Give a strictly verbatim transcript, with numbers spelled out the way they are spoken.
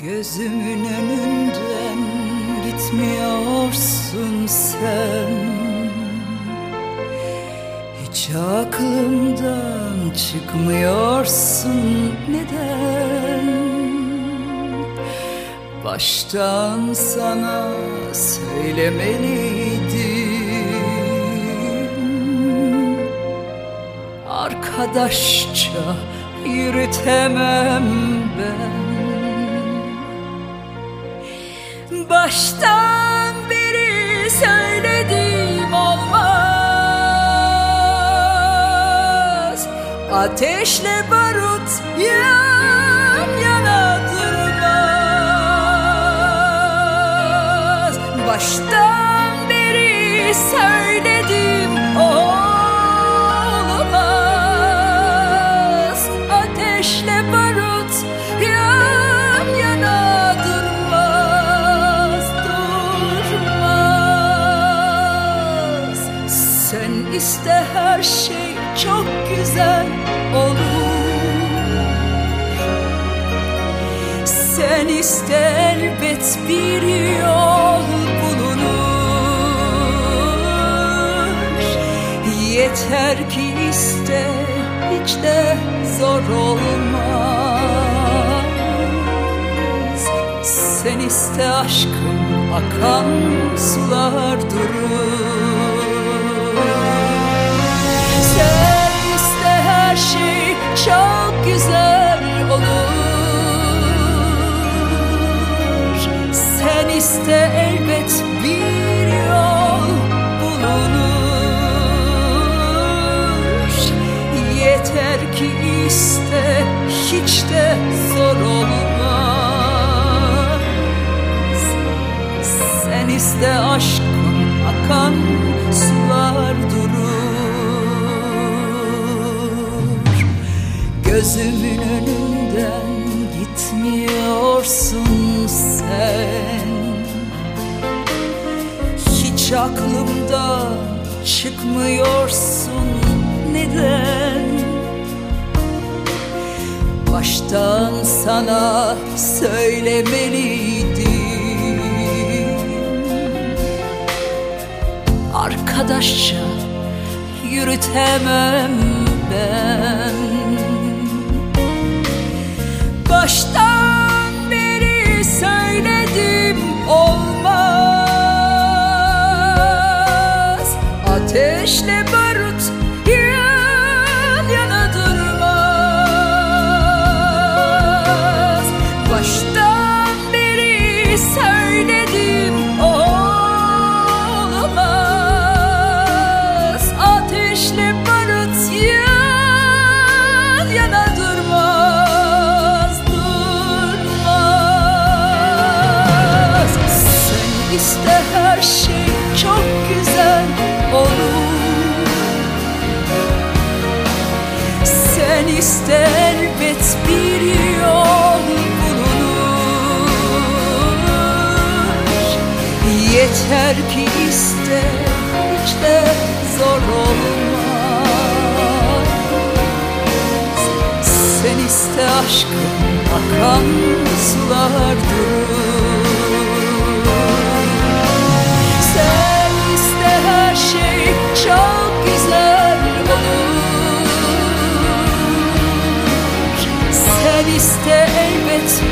Gözümün önünden gitmiyorsun sen, hiç aklımdan çıkmıyorsun. Neden? Baştan sana söylemeliydim. Arkadaşça yürütemem ben. Baştan beri söyledim, olmaz. Ateşle barut yan yana durmaz. Baştan beri söyledim, olmaz. Ateşle barut yan yana durmaz, durmaz. Sen iste, her şey çok güzel olur. Sen iste, elbet bir yol bulunur. Yeter ki iste, hiç de zor olmaz. Sen iste, aşkım akan sular durur. Sen iste, her şey çok güzel olur. Sen iste, elbet bir yol bulunur. Yeter ki iste, hiç de zor olmaz. Sen iste, aşkım akan sular durur. Gözümün önünden gitmiyorsun sen, hiç aklımda çıkmıyorsun. Neden? Baştan sana söylemeliydim. Arkadaşça yürütemem ben. Baştan beri söyledim, olmaz. Ateşle barut yan yana durmaz. Baştan beri söyledim, olmaz. Ateşle barut yan yana durmaz, durmaz. Sen iste, her şey çok güzel olur. Sen iste, elbet bir yol bulunur. Yeter ki iste, hiç de zor olmaz. Sen iste, aşkım akan sular durur. Sen iste, her şey çok güzel olur. Sen iste, elbet